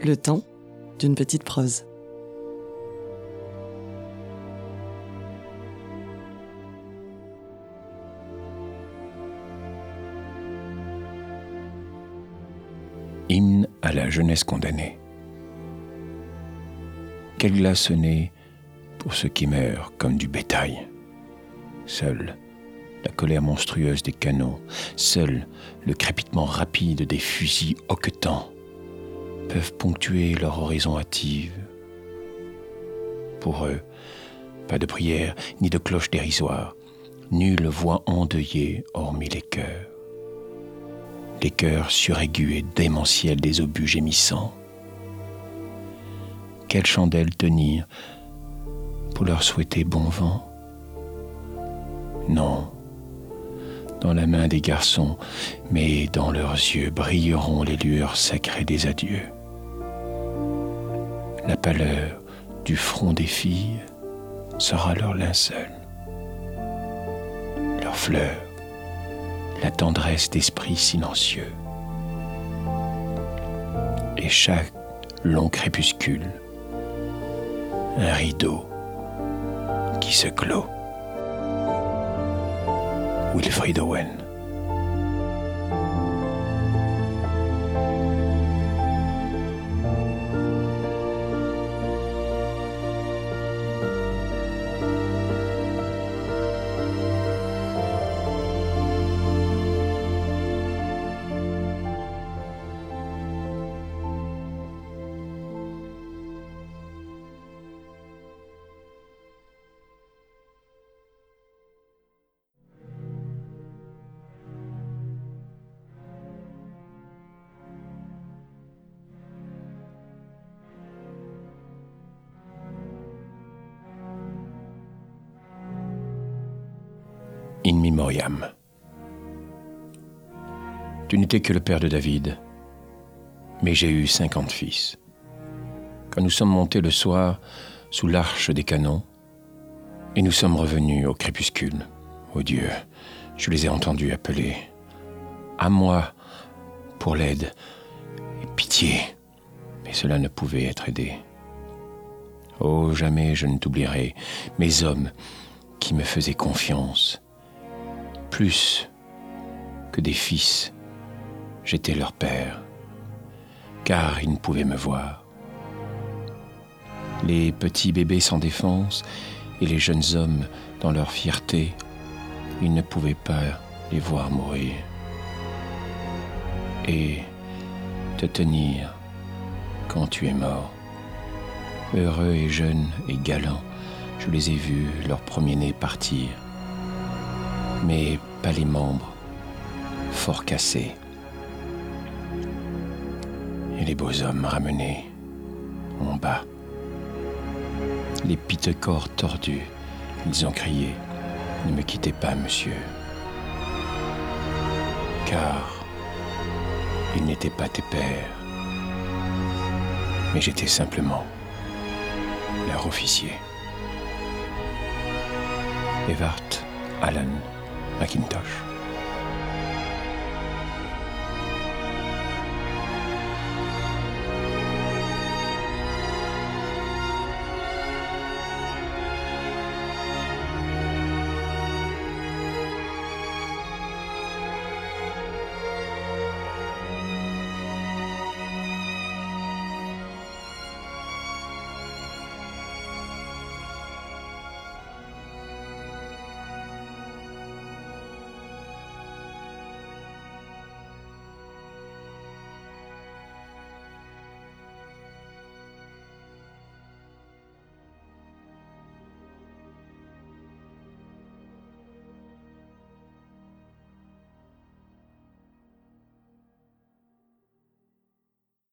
Le temps d'une petite prose. Hymne à la jeunesse condamnée. Quelle glace sonnait pour ceux qui meurent comme du bétail. Seule la colère monstrueuse des canons, seul le crépitement rapide des fusils hoquetants peuvent ponctuer leur horizon hâtive. Pour eux, pas de prière ni de cloche dérisoire, nulle voix endeuillée hormis les cœurs suraigus et démentiels des obus gémissants. Quelle chandelle tenir pour leur souhaiter bon vent? Non, dans la main des garçons, mais dans leurs yeux brilleront les lueurs sacrées des adieux. La pâleur du front des filles sera leur linceul, leur fleur, la tendresse d'esprit silencieux. Et chaque long crépuscule, un rideau qui se clôt. Wilfrid Owen. In memoriam. Tu n'étais que le père de David, mais j'ai eu 50 fils. Quand nous sommes montés le soir sous l'arche des canons, et nous sommes revenus au crépuscule, ô Dieu, je les ai entendus appeler. À moi pour l'aide et pitié, mais cela ne pouvait être aidé. Oh, jamais je ne t'oublierai, mes hommes qui me faisaient confiance. Plus que des fils, j'étais leur père, car ils ne pouvaient me voir. Les petits bébés sans défense et les jeunes hommes dans leur fierté, ils ne pouvaient pas les voir mourir. Et te tenir quand tu es mort. Heureux et jeunes et galants, je les ai vus leur premier-né partir. Mais pas les membres, fort cassés. Et les beaux hommes ramenés en bas. Les piteux corps tordus, ils ont crié « Ne me quittez pas, monsieur !» Car ils n'étaient pas tes pères, mais j'étais simplement leur officier. Evert Allen McIntosh.